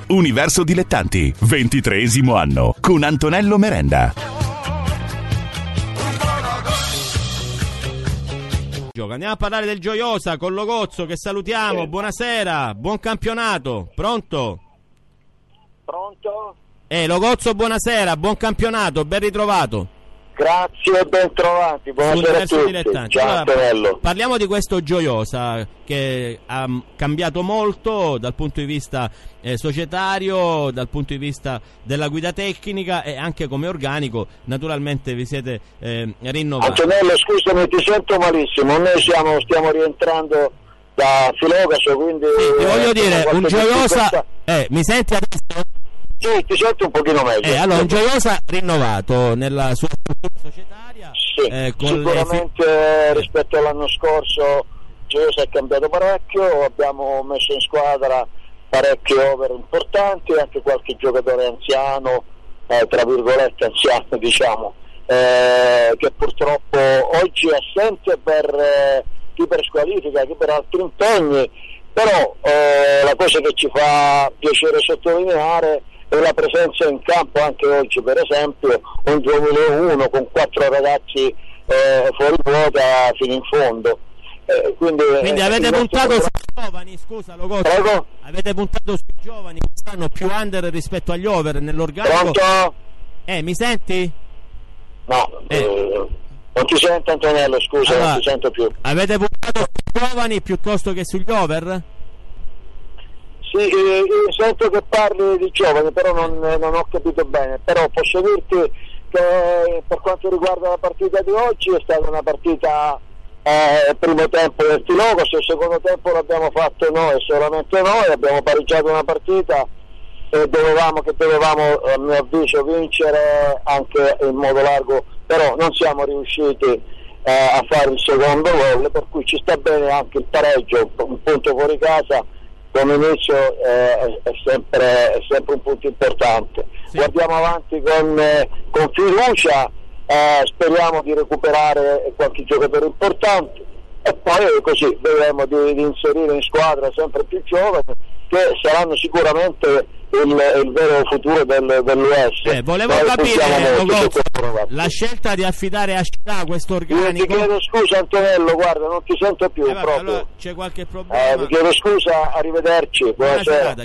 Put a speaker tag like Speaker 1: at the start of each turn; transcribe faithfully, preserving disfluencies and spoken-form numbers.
Speaker 1: Universo Dilettanti, ventitreesimo anno, con Antonello Merenda.
Speaker 2: Andiamo a parlare del Gioiosa con Logozzo, che salutiamo. Buonasera, buon campionato. Pronto?
Speaker 3: Pronto?
Speaker 2: Eh, Logozzo, buonasera, buon campionato, ben ritrovato.
Speaker 3: Grazie e ben trovati, buonasera a tutti. Ciao
Speaker 2: allora, parliamo di questo Gioiosa che ha cambiato molto dal punto di vista eh, societario, dal punto di vista della guida tecnica e anche come organico. Naturalmente vi siete eh, rinnovati.
Speaker 3: Antonello, scusami, ti sento malissimo, noi siamo, stiamo rientrando da Filogaso, quindi
Speaker 2: sì, ti voglio eh, dire un Gioiosa eh, mi senti adesso?
Speaker 3: Sì, ti sento un pochino meglio.
Speaker 2: Eh, allora, un Gioiosa rinnovato nella sua struttura societaria.
Speaker 3: Sì,
Speaker 2: eh, con
Speaker 3: sicuramente
Speaker 2: le...
Speaker 3: rispetto all'anno scorso Gioiosa è cambiato parecchio, abbiamo messo in squadra parecchi over importanti, anche qualche giocatore anziano, eh, tra virgolette anziano diciamo, eh, che purtroppo oggi è assente per eh, chi per squalifica, chi per altri impegni, però eh, la cosa che ci fa piacere sottolineare e la presenza in campo anche oggi, per esempio un duemilauno con quattro ragazzi eh, fuori quota fino in fondo, eh, quindi,
Speaker 2: quindi
Speaker 3: eh,
Speaker 2: avete puntato
Speaker 3: nostro...
Speaker 2: sui giovani, scusa Logozzo, avete puntato sui giovani che stanno più under rispetto agli over nell'organico.
Speaker 3: Pronto?
Speaker 2: Eh, mi senti?
Speaker 3: No, eh. Eh, non ti sento Antonello, scusa, allora, non ti sento più.
Speaker 2: Avete puntato sui giovani piuttosto che sugli over?
Speaker 3: Sì, eh, sento che parli di giovani, però non, non ho capito bene, però posso dirti che per quanto riguarda la partita di oggi è stata una partita eh, primo tempo del Filogos, il secondo tempo l'abbiamo fatto noi, solamente noi, abbiamo pareggiato una partita e dovevamo, che dovevamo a mio avviso vincere anche in modo largo, però non siamo riusciti eh, a fare il secondo gol, per cui ci sta bene anche il pareggio, un punto fuori casa come inizio eh, è, sempre, è sempre un punto importante. Sì. Guardiamo avanti con, eh, con fiducia, eh, speriamo di recuperare qualche giocatore importante e poi così vedremo di, di inserire in squadra sempre più giovani che saranno sicuramente il, il vero futuro del, dell'U S.
Speaker 2: Eh, volevo Noi capire Logozzo, la scelta di affidare a Scià questo organico.
Speaker 3: Io ti chiedo scusa Antonello, guarda, non ti sento più
Speaker 2: eh, vabbè,
Speaker 3: proprio.
Speaker 2: Allora c'è qualche problema.
Speaker 3: Eh, ti chiedo scusa, arrivederci, buonasera.